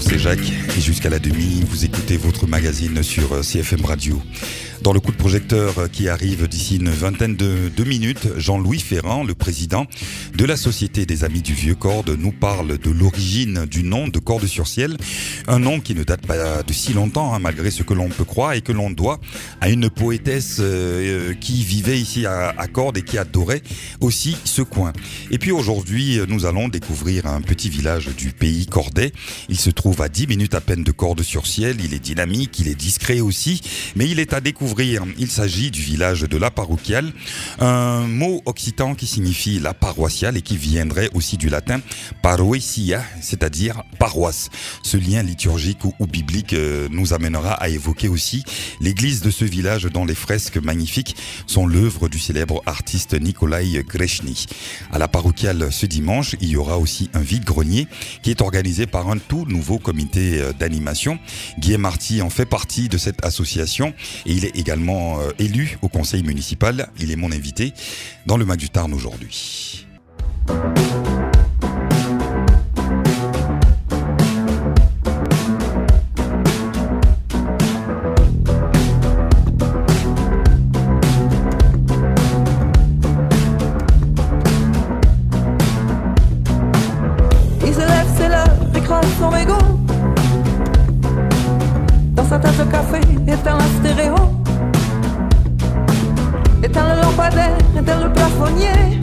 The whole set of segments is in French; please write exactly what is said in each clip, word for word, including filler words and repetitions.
c'est Jacques et jusqu'à la demi, vous écoutez votre magazine sur C F M Radio. Dans le coup de projecteur qui arrive d'ici une vingtaine de, de minutes, Jean-Louis Ferrand, le président de la Société des Amis du Vieux-Corde, nous parle de l'origine du nom de Cordes-sur-Ciel. Un nom qui ne date pas de si longtemps, hein, malgré ce que l'on peut croire, et que l'on doit à une poétesse euh, qui vivait ici à, à Cordes et qui adorait aussi ce coin. Et puis aujourd'hui, nous allons découvrir un petit village du pays cordais. Il se trouve à dix minutes à peine de Cordes-sur-Ciel. Il est dynamique, il est discret aussi, mais il est à découvrir. Il s'agit du village de la Paroquiale, un mot occitan qui signifie la paroissiale et qui viendrait aussi du latin paroesia, c'est-à-dire paroisse. Ce lien liturgique ou, ou biblique euh, nous amènera à évoquer aussi l'église de ce village dont les fresques magnifiques sont l'œuvre du célèbre artiste Nicolae Grechny. À la Paroquiale ce dimanche, il y aura aussi un vide-grenier qui est organisé par un tout nouveau comité d'animation. Guillaume Marty en fait partie de cette association et il est également euh, élu au conseil municipal. Il est mon invité dans le Mac du Tarn aujourd'hui. Il se lève, c'est l'heure, écrase son mégot. Dans sa tasse de café, éteint la stéréo. Éteint le lampadaire, éteint le plafonnier.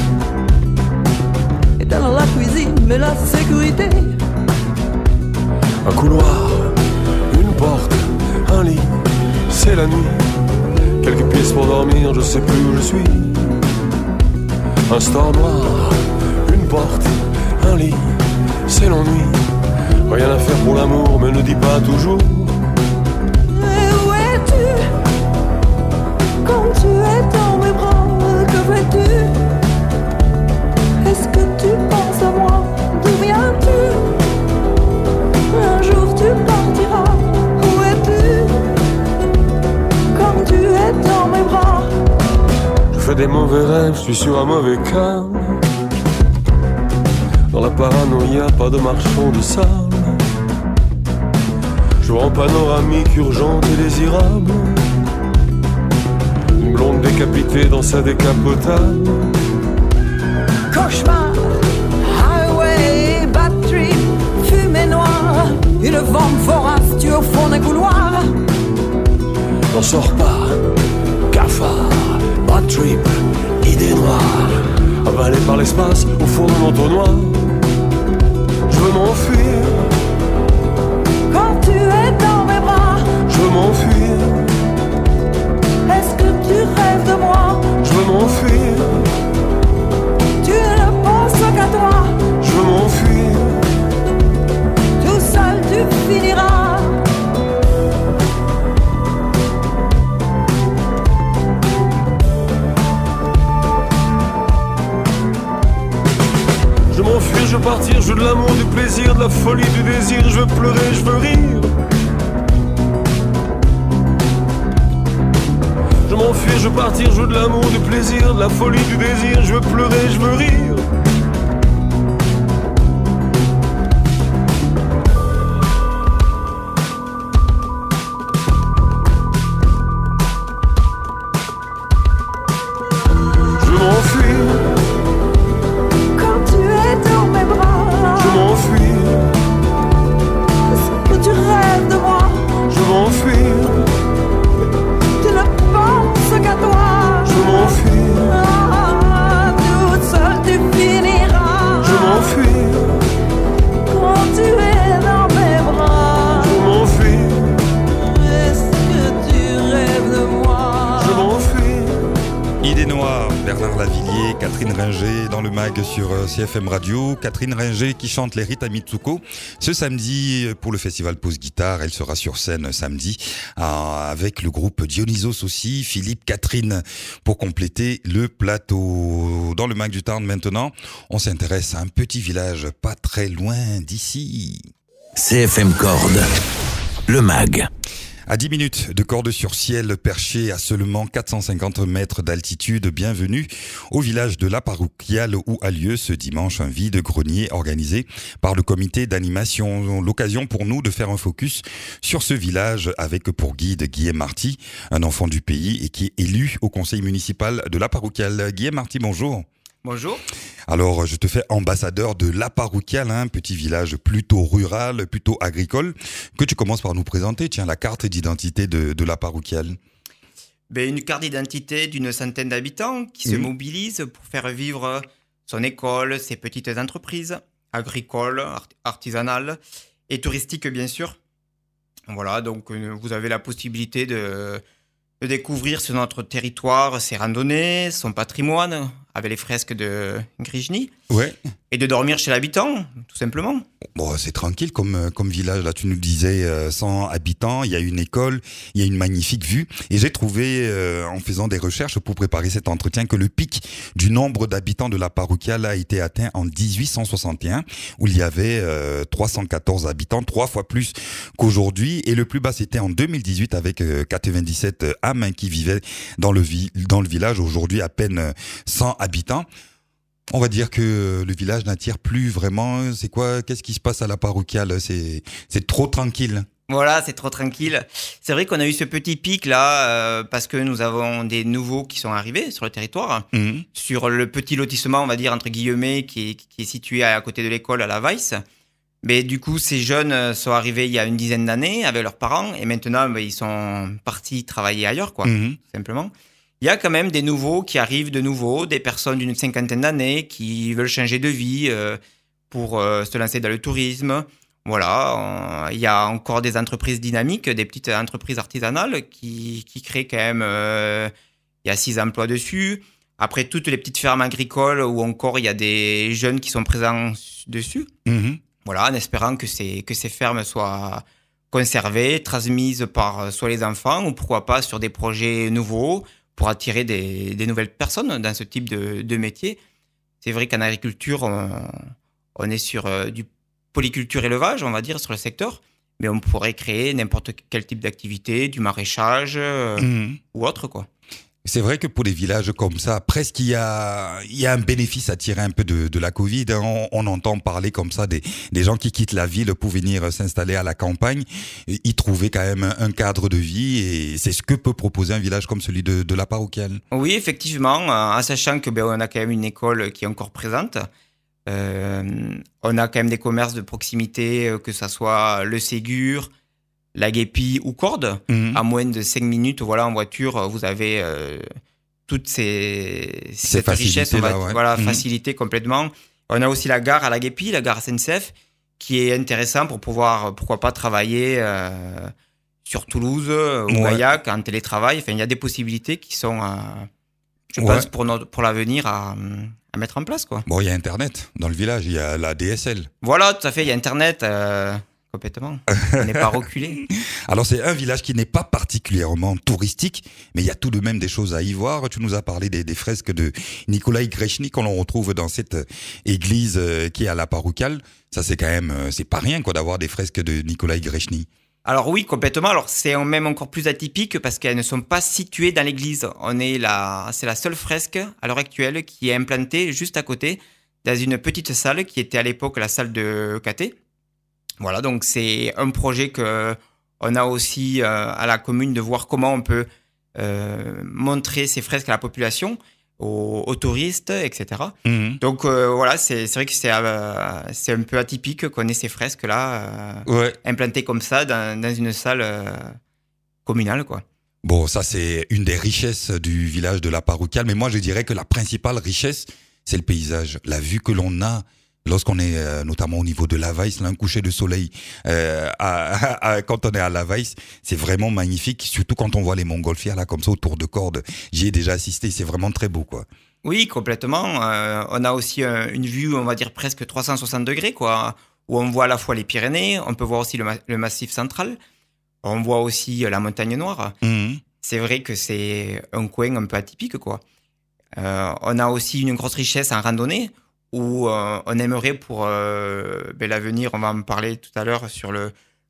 Éteint dans la cuisine, mais la sécurité. Un couloir, une porte, un lit, c'est la nuit. Quelques pièces pour dormir, je sais plus où je suis. Un store noir, une porte, un lit, c'est l'ennui. Rien à faire pour l'amour, mais ne dis pas toujours. Et où es-tu quand tu es dans mes bras? Que fais-tu? Est-ce que tu penses à moi? D'où viens-tu? Un jour tu partiras. Où es-tu quand tu es dans mes bras? Je fais des mauvais rêves, je suis sur un mauvais cœur. Dans la paranoïa, pas de marchand de sable. Je vois en panoramique urgente et désirable une blonde décapitée dans sa décapotable. Cauchemar, highway, bad trip, fumée noire. Une vente vorace tue au fond d'un couloir. N'en sors pas, cafard, bad trip, idée noire. Avalé par l'espace au fond de mon entonnoir. Je veux m'enfuir. Quand tu es dans mes bras, Je veux m'enfuir. est-ce que tu rêves de moi? Je veux m'enfuir. Tu ne penses qu'à toi. Je veux m'enfuir. Tout seul tu finiras. Je veux m'enfuir, je veux partir, je veux de l'amour, du plaisir, de la folie, du désir. Je veux pleurer, je veux rire. Je veux m'enfuir, je veux partir, je veux de l'amour, du plaisir, de la folie, du désir. Je veux pleurer, je veux rire. Je veux m'enfuir, Quand tu es dans mes bras, je veux m'enfuir, est-ce que tu rêves de moi? je veux m'enfuir, Tu ne penses qu'à toi. je veux m'enfuir, Ah, tout seul tu finiras. je veux m'enfuir, Quand tu es dans mes bras, je veux m'enfuir, est-ce que tu rêves de moi? je veux m'enfuir. Idée noire, Bernard Lavillier, Catherine Ringer dans le mag sur C F M Radio. Catherine Ringer qui chante les Rita Mitsuko. Ce samedi, pour le festival Pause Guitare, elle sera sur scène samedi euh, avec le groupe Dionysos aussi, Philippe, Catherine, pour compléter le plateau. Dans le mag du Tarn maintenant, on s'intéresse à un petit village pas très loin d'ici. C F M Cordes, le mag. À dix minutes de Cordes-sur-Ciel, perché à seulement quatre cent cinquante mètres d'altitude, bienvenue au village de la Paroquiale où a lieu ce dimanche un vide-grenier organisé par le comité d'animation. L'occasion pour nous de faire un focus sur ce village avec pour guide Guillaume Marty, un enfant du pays et qui est élu au conseil municipal de la Paroquiale. Guillaume Marty, bonjour. Bonjour. Alors, je te fais ambassadeur de la Paroquiale, un hein, petit village plutôt rural, plutôt agricole, que tu commences par nous présenter. Tiens, la carte d'identité de, de la Paroquiale. Ben, une carte d'identité d'une centaine d'habitants qui mmh. se mobilisent pour faire vivre son école, ses petites entreprises agricoles, art- artisanales et touristiques, bien sûr. Voilà, donc euh, vous avez la possibilité de, de découvrir sur notre territoire ses randonnées, son patrimoine, avec les fresques de Grigny, ouais. et de dormir chez l'habitant, tout simplement. Bon, c'est tranquille comme, comme village. Là, tu nous disais euh, cent habitants, il y a une école, il y a une magnifique vue. Et j'ai trouvé, euh, en faisant des recherches pour préparer cet entretien, que le pic du nombre d'habitants de la Paroquiale a été atteint en dix-huit cent soixante et un, où il y avait euh, trois cent quatorze habitants, trois fois plus qu'aujourd'hui. Et le plus bas, c'était en deux mille dix-huit, avec euh, quatre-vingt-dix-sept âmes qui vivaient dans le, vi- dans le village. Aujourd'hui, à peine cent habitants. On va dire que le village n'attire plus vraiment. C'est quoi? Qu'est-ce qui se passe à la Paroquiale? C'est, c'est trop tranquille. Voilà, c'est trop tranquille. C'est vrai qu'on a eu ce petit pic là euh, parce que nous avons des nouveaux qui sont arrivés sur le territoire, mmh. sur le petit lotissement, on va dire entre guillemets, qui est, qui est situé à côté de l'école à la Weiss. Mais du coup, ces jeunes sont arrivés il y a une dizaine d'années avec leurs parents et maintenant, ben, ils sont partis travailler ailleurs, quoi, mmh. simplement. Il y a quand même des nouveaux qui arrivent de nouveau, des personnes d'une cinquantaine d'années qui veulent changer de vie euh, pour euh, se lancer dans le tourisme. Voilà, on, il y a encore des entreprises dynamiques, des petites entreprises artisanales qui, qui créent quand même, euh, il y a six emplois dessus. Après, toutes les petites fermes agricoles où encore il y a des jeunes qui sont présents dessus. Mmh. Voilà, en espérant que ces, que ces fermes soient conservées, transmises par soit les enfants ou pourquoi pas sur des projets nouveaux, pour attirer des, des nouvelles personnes dans ce type de, de métier. C'est vrai qu'en agriculture, on, on est sur euh, du polyculture-élevage, on va dire, sur le secteur, mais on pourrait créer n'importe quel type d'activité, du maraîchage euh, mmh. ou autre, quoi. C'est vrai que pour des villages comme ça, presque il y a, il y a un bénéfice à tirer un peu de, de la Covid. On, on entend parler comme ça des, des gens qui quittent la ville pour venir s'installer à la campagne, y trouver quand même un cadre de vie et c'est ce que peut proposer un village comme celui de, de la Paroquiale. Oui, effectivement, en sachant que ben, on a quand même une école qui est encore présente. Euh, on a quand même des commerces de proximité, que ça soit le Ségur, la Guépie ou Cordes, mmh. à moins de cinq minutes, voilà, en voiture, vous avez euh, toutes ces, ces cette richesse, on va, là, ouais. voilà, mmh. facilitée complètement. On a aussi la gare à la Guépie, la gare S N C F, qui est intéressant pour pouvoir, pourquoi pas, travailler euh, sur Toulouse ou ouais. Gaillac en télétravail. Enfin, il y a des possibilités qui sont, euh, je ouais. pense, pour, notre, pour l'avenir à, à mettre en place, quoi. Bon, il y a Internet dans le village, il y a la D S L. Voilà, tout à fait, il y a Internet. Euh, Complètement. On n'est pas reculé. Alors, c'est un village qui n'est pas particulièrement touristique, mais il y a tout de même des choses à y voir. Tu nous as parlé des, des fresques de Nicolaï Grechny qu'on retrouve dans cette église qui est à la Paroquiale. Ça, c'est quand même, c'est pas rien, quoi, d'avoir des fresques de Nicolaï Grechny. Alors oui, complètement. Alors, c'est même encore plus atypique parce qu'elles ne sont pas situées dans l'église. On est là, c'est la seule fresque à l'heure actuelle qui est implantée juste à côté dans une petite salle qui était à l'époque la salle de caté. Voilà, donc c'est un projet que on a aussi euh, à la commune de voir comment on peut euh, montrer ces fresques à la population, aux, aux touristes, et cetera. Mmh. Donc euh, voilà, c'est, c'est vrai que c'est, euh, c'est un peu atypique qu'on ait ces fresques-là euh, ouais. implantées comme ça dans, dans une salle euh, communale, quoi. Bon, ça c'est une des richesses du village de la Paroquiale, mais moi je dirais que la principale richesse, c'est le paysage, la vue que l'on a. Lorsqu'on est euh, notamment au niveau de la Weiss, là, un coucher de soleil, euh, à, à, à, quand on est à la Weiss, c'est vraiment magnifique, surtout quand on voit les montgolfières là comme ça autour de Cordes. J'y ai déjà assisté, c'est vraiment très beau, quoi. Oui, complètement. Euh, on a aussi euh, une vue, on va dire presque trois cent soixante degrés, quoi, où on voit à la fois les Pyrénées, on peut voir aussi le, ma- le Massif central, on voit aussi la Montagne Noire. Mmh. C'est vrai que c'est un coin un peu atypique, quoi. Euh, on a aussi une grosse richesse en randonnée, où euh, on aimerait pour euh, ben, l'avenir, on va en parler tout à l'heure sur le,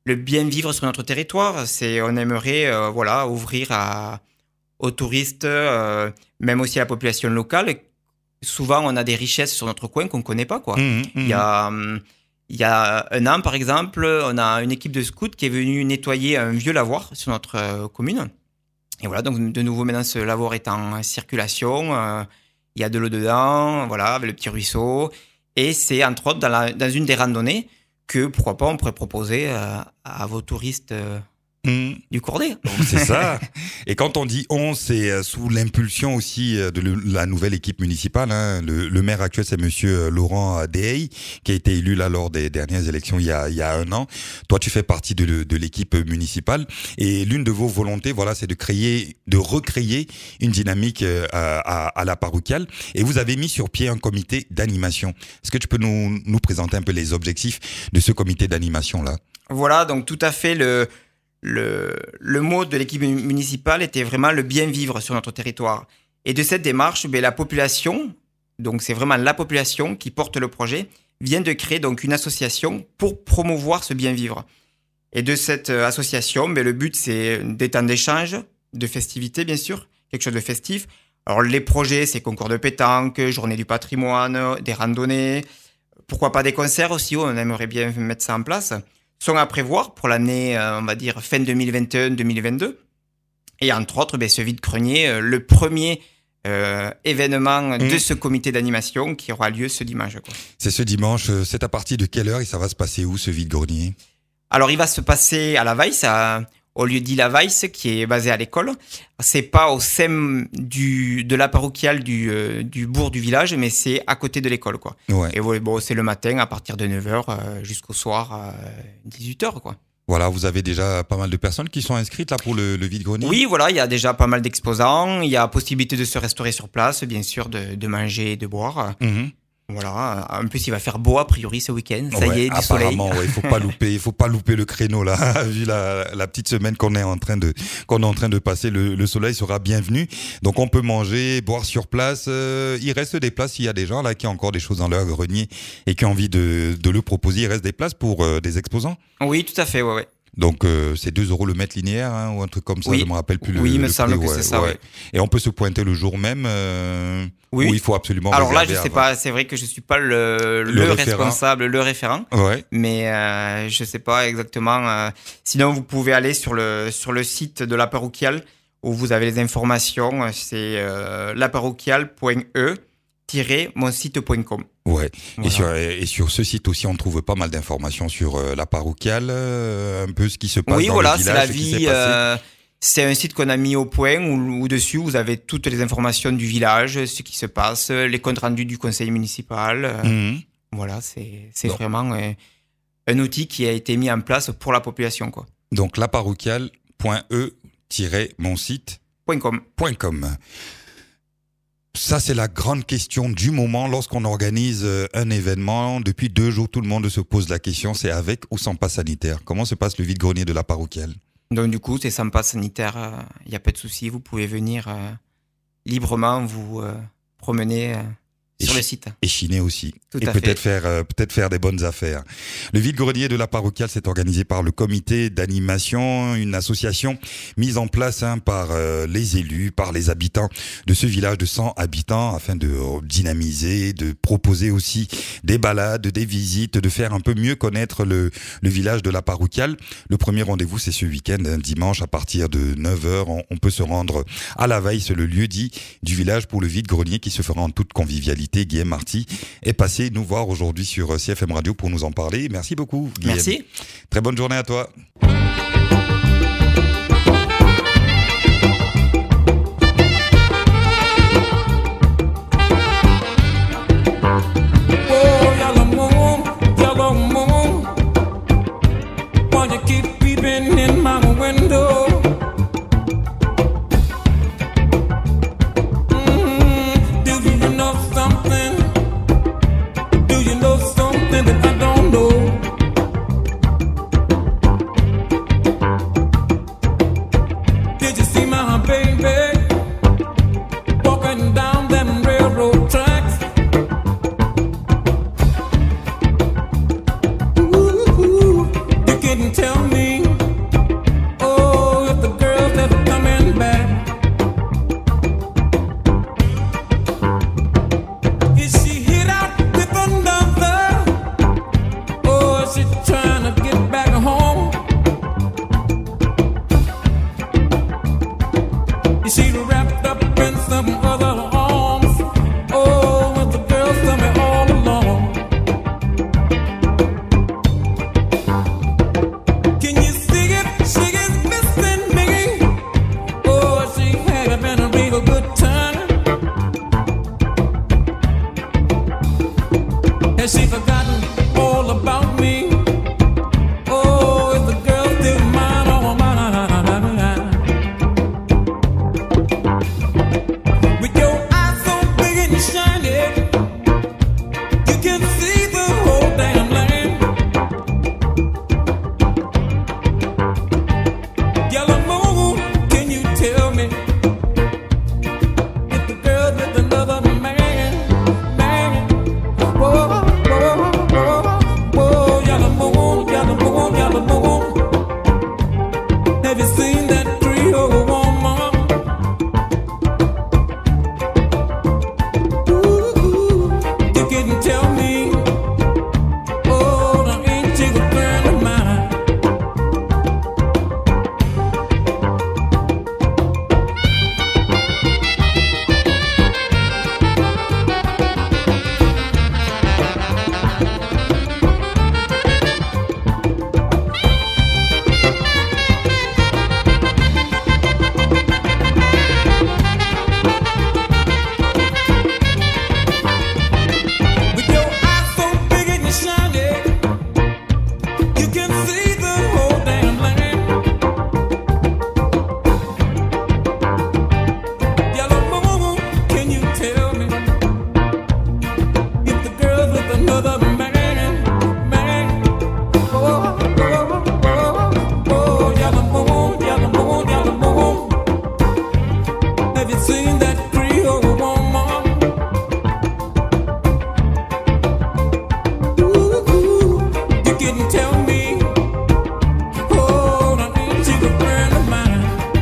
le bien vivre sur notre territoire. C'est, on aimerait euh, voilà, ouvrir à, aux touristes, euh, même aussi à la population locale. Souvent, on a des richesses sur notre coin qu'on ne connaît pas, quoi. Mmh, mmh. Il y a, il y a un an, par exemple, on a une équipe de scouts qui est venue nettoyer un vieux lavoir sur notre euh, commune. Et voilà, donc de nouveau, maintenant, ce lavoir est en circulation. Euh, il y a de l'eau dedans, voilà, avec le petit ruisseau. Et c'est, entre autres, dans, la, dans une des randonnées que, pourquoi pas, on pourrait proposer euh, à vos touristes euh, mmh. du Corday. C'est ça. Et quand on dit on, c'est sous l'impulsion aussi de le, la nouvelle équipe municipale. Hein. Le, le maire actuel, c'est monsieur Laurent Dehey, qui a été élu là lors des dernières élections il y a, il y a un an. Toi, tu fais partie de, de l'équipe municipale. Et l'une de vos volontés, voilà, c'est de créer, de recréer une dynamique à, à, à la paroissiale. Et vous avez mis sur pied un comité d'animation. Est-ce que tu peux nous, nous présenter un peu les objectifs de ce comité d'animation-là? Voilà, donc tout à fait le... Le, le mot de l'équipe municipale était vraiment le bien vivre sur notre territoire. Et de cette démarche, ben, la population, donc c'est vraiment la population qui porte le projet, vient de créer donc une association pour promouvoir ce bien vivre. Et de cette association, ben, le but c'est des temps d'échange, de festivités bien sûr, quelque chose de festif. Alors les projets, c'est concours de pétanque, journée du patrimoine, des randonnées, pourquoi pas des concerts aussi, on aimerait bien mettre ça en place. Sont à prévoir pour l'année, euh, on va dire, fin deux mille vingt et un deux mille vingt-deux. Et entre autres, ben, ce vide-grenier, euh, le premier euh, événement mmh. de ce comité d'animation qui aura lieu ce dimanche, quoi. C'est ce dimanche, c'est à partir de quelle heure et ça va se passer où, ce vide-grenier? Alors, il va se passer à la Weiss, à, au lieu dit la Weiss, qui est basé à l'école. C'est pas au sein du, de la paroissiale du, euh, du bourg du village, mais c'est à côté de l'école, quoi. Ouais. Et ouais, bon, c'est le matin à partir de neuf heures euh, jusqu'au soir à dix-huit heures, quoi. Voilà, vous avez déjà pas mal de personnes qui sont inscrites là pour le, le vide-grenier? Oui, voilà, il y a déjà pas mal d'exposants. Il y a possibilité de se restaurer sur place, bien sûr, de, de manger et de boire. Mmh. Voilà, en plus il va faire beau a priori ce week-end, ça ouais, y est, du soleil. Apparemment, ouais, il faut pas louper, il faut pas louper le créneau là. Vu la, la petite semaine qu'on est en train de qu'on est en train de passer, le, le soleil sera bienvenu. Donc on peut manger, boire sur place. Euh, il reste des places. Il y a des gens là qui ont encore des choses dans leur grenier et qui ont envie de de le proposer. Il reste des places pour euh, des exposants. Oui, tout à fait, ouais, ouais. Donc euh, c'est deux euros le mètre linéaire hein, ou un truc comme ça, oui. je me rappelle plus le, oui, il me le semble prix, que ouais, c'est ça. Ouais. Ouais. Et on peut se pointer le jour même. Euh, oui. Où il faut absolument. Alors là, je sais avant. pas. C'est vrai que je suis pas le, le, le responsable, le référent. Ouais. Mais euh, je sais pas exactement. Euh, sinon, vous pouvez aller sur le sur le site de la paroissiale où vous avez les informations. C'est euh, laparoquiale point e tiret mon site point com. Ouais. Voilà. Et sur et sur ce site aussi, on trouve pas mal d'informations sur euh, la paroissiale, euh, un peu ce qui se passe oui, dans voilà, le village. Oui, voilà, c'est la vie. Euh, c'est un site qu'on a mis au point où, où dessus vous avez toutes les informations du village, ce qui se passe, les comptes rendus du conseil municipal. Euh, mmh. Voilà, c'est c'est Donc. vraiment euh, un outil qui a été mis en place pour la population, quoi. Donc laparoquiale point e tiret mon site point com. .com. Ça, c'est la grande question du moment lorsqu'on organise un événement. Depuis deux jours, tout le monde se pose la question, c'est avec ou sans passe sanitaire? Comment se passe le vide-grenier de la paroissiale? Donc du coup, c'est sans passe sanitaire, il euh, n'y a pas de souci, vous pouvez venir euh, librement vous euh, promener euh, sur et le site. Et chiner aussi. Tout et à peut-être fait. faire, euh, peut-être faire des bonnes affaires. Le vide-grenier de la paroissiale s'est organisé par le comité d'animation, une association mise en place hein, par euh, les élus, par les habitants de ce village de cent habitants afin de euh, dynamiser, de proposer aussi des balades, des visites, de faire un peu mieux connaître le, le village de la paroissiale. Le premier rendez-vous, c'est ce week-end, un dimanche à partir de neuf heures. On, on peut se rendre à la Weiss, le lieu dit du village pour le vide-grenier qui se fera en toute convivialité. Guillaume Marty est passé nous voir aujourd'hui sur C F M Radio pour nous en parler. Merci beaucoup, Guillaume. Merci. Très bonne journée à toi. Tell me me, oh, if the girl's ever coming back. Is she hit out with another? Or is she trying to get back home? Is she wrapped up in some other arms? Oh, with the girls tell me all along. Can you see it? She is missing me. Oh, she having a real good time. Has she forgotten all about me? Oh, is the girl still mine? Oh, mine. With your eyes so big and shiny, you can see the whole damn land. Yellow moon, can you tell me if the girl with another man, man? Whoa, whoa, whoa, whoa, yellow moon, yellow moon, yellow moon. Have you seen that Creole woman? Ooh, you can tell me, oh, now ain't she a friend of mine? With your eyes so big and shiny, you can see the whole damn land. Yellow moon, can you tell me if the girl's with another man, man? Oh, oh, oh, oh, yellow moon, yellow moon, yellow moon. Have you seen that Creole woman? Ooh, you can tell me, oh, now ain't she a friend of mine?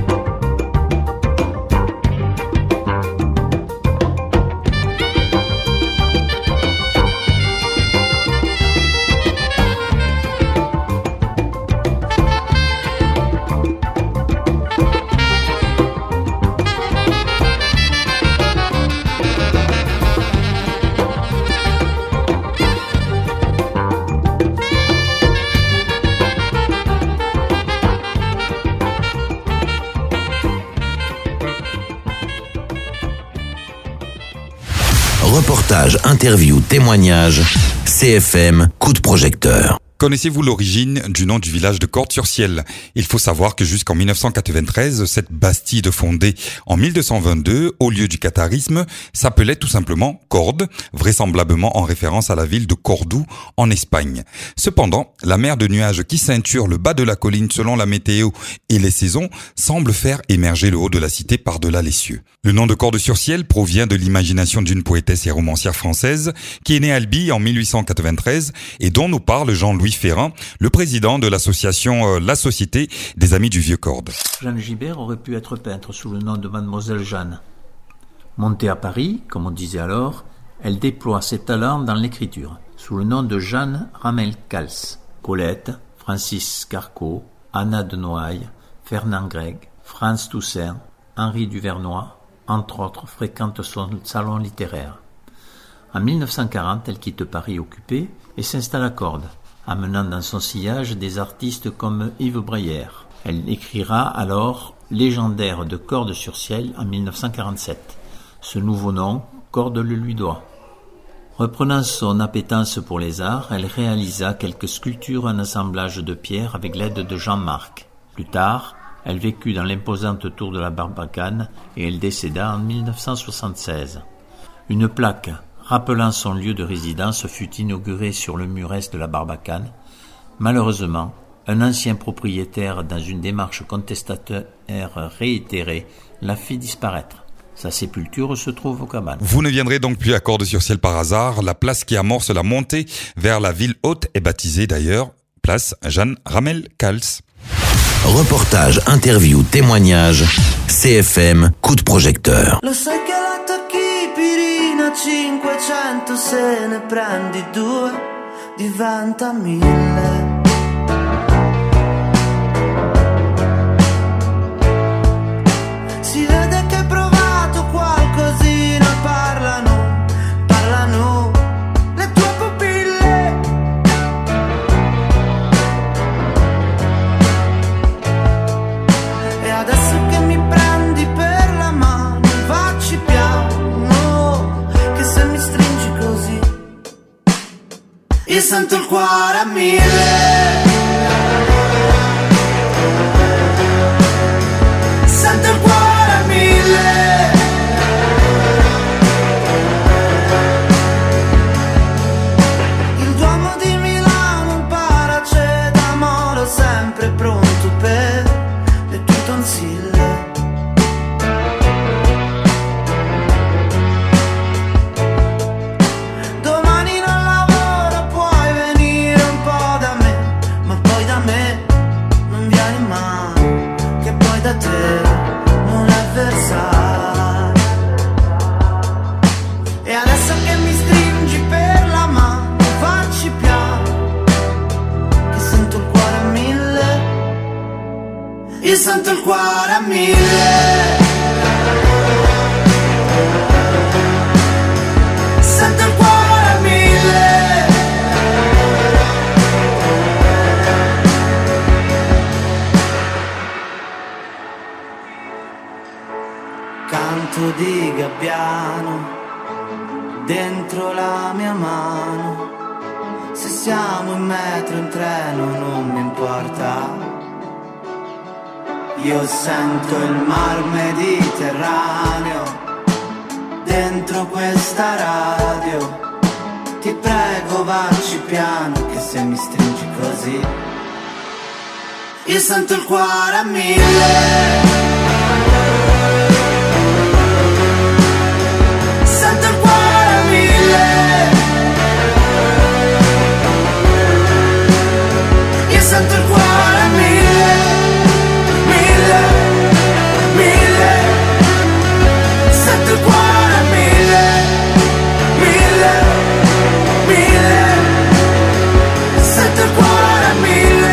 Reportage, interview, témoignage, C F M, coup de projecteur. Connaissez-vous l'origine du nom du village de Cordes-sur-Ciel ? Il faut savoir que jusqu'en dix-neuf cent quatre-vingt-treize, cette bastide fondée en mille deux cent vingt-deux au lieu du catharisme s'appelait tout simplement Cordes, vraisemblablement en référence à la ville de Cordoue en Espagne. Cependant, la mer de nuages qui ceinture le bas de la colline selon la météo et les saisons semble faire émerger le haut de la cité par-delà les cieux. Le nom de Cordes-sur-Ciel provient de l'imagination d'une poétesse et romancière française qui est née à Albi en mille huit cent quatre-vingt-treize et dont nous parle Jean-Louis Ferrand, le président de l'association euh, La Société des Amis du Vieux-Cordes. Jeanne Gibert aurait pu être peintre sous le nom de Mademoiselle Jeanne. Montée à Paris, comme on disait alors, elle déploie ses talents dans l'écriture, sous le nom de Jeanne Ramel-Cals. Colette, Francis Carcot, Anna de Noailles, Fernand Gregg, Franz Toussaint, Henri Duvernois, entre autres, fréquentent son salon littéraire. En mille neuf cent quarante, elle quitte Paris occupé et s'installe à Cordes, amenant dans son sillage des artistes comme Yves Braillère. Elle écrira alors Légendaire de Cordes-sur-Ciel en mille neuf cent quarante-sept. Ce nouveau nom, Cordes le lui doit. Reprenant son appétence pour les arts, elle réalisa quelques sculptures en assemblage de pierre avec l'aide de Jean Marc. Plus tard, elle vécut dans l'imposante tour de la Barbacane et elle décéda en mille neuf cent soixante-seize. Une plaque rappelant son lieu de résidence fut inaugurée sur le mur est de la Barbacane. Malheureusement, un ancien propriétaire, dans une démarche contestataire réitérée, la fit disparaître. Sa sépulture se trouve au Cabanes. Vous ne viendrez donc plus à Cordes-sur-Ciel par hasard. La place qui amorce la montée vers la ville haute est baptisée d'ailleurs place Jeanne Ramel-Cals. Reportage, interview, témoignage, C F M, coup de projecteur. Lo sai che l'attacchi pirina cinquecento, se ne prendi due diventa mille. Si vede che hai provato qualcosina, parlano, parlano le tue pupille. E adesso che mi prendi per la mano, facci piano, che se mi stringi così io sento il cuore a mille. Sento il cuore a mille. Il Duomo di Milano, un paracetamolo sempre pronto per le tue tonsille. Domani non lavoro, puoi venire un po' da me, ma poi da me non vieni mai, che poi da te non è Versailles. E adesso che mi stringi per la mano, facci piano, che sento il cuore a mille. Io sento il cuore a mille. Sento il cuore a mille. Canto di gabbiano dentro la mia mano. Se siamo in metro, in treno, non mi importa. Io sento il mar Mediterraneo dentro questa radio. Ti prego, vacci piano, che se mi stringi così io sento il cuore a mille. Sento il cuore a mille. Io sento il cuore a mille. Mille, mille. Sento il cuore a mille. Mille, mille. Sento il cuore a mille.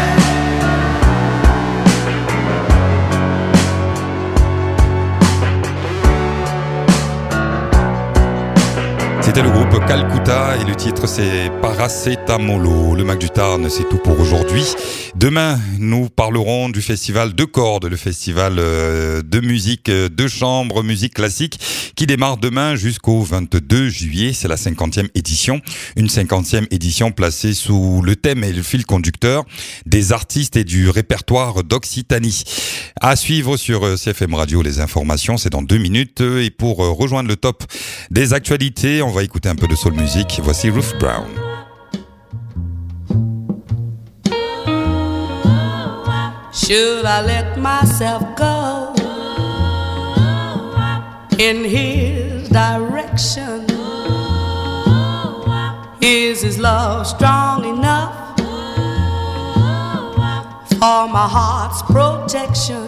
C'était le groupe Calcutta et le titre c'est Paracetamolo. Le Mac du Tarn, c'est tout pour aujourd'hui. Demain, nous parlerons du festival de cordes, le festival de musique de chambre, musique classique, qui démarre demain jusqu'au vingt-deux juillet. C'est la cinquantième édition. Une cinquantième édition placée sous le thème et le fil conducteur des artistes et du répertoire d'Occitanie. À suivre sur C F M Radio, les informations, c'est dans deux minutes. Et pour rejoindre le top des actualités, on va écouter un peu de soul music. Voici Ruth Brown. Should I let myself go in his direction? Is his love strong enough for my heart's protection?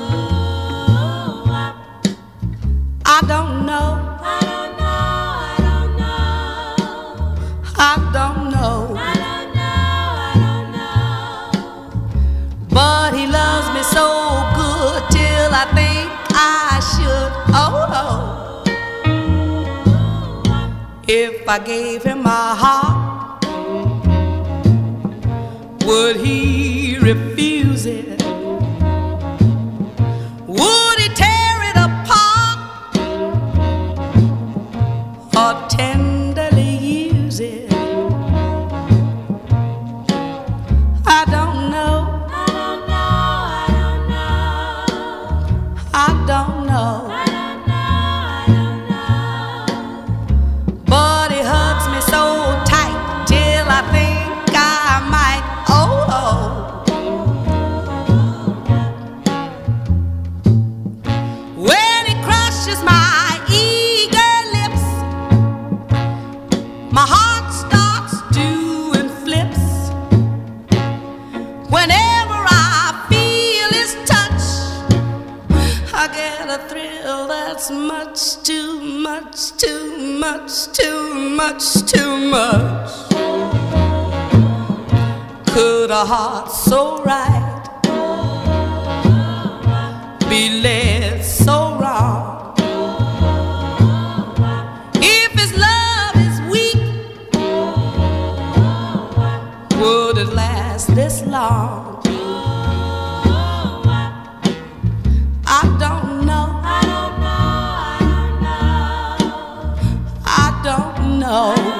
I don't know. I don't know, I don't know, I don't know. But he loves me so good till I think I should. Oh, oh. If I gave him my heart, would he refuse it? Would he tear it apart or tenderly use it? I don't know. I don't know. I don't know. I don't know. I don't know. But he hugs me so tight till I think I might. Oh, oh. that's much too much, too much, too much, too much. Could a heart so right be led so wrong? If his love is weak, would it last this long? I don't know. I don't know. I don't know.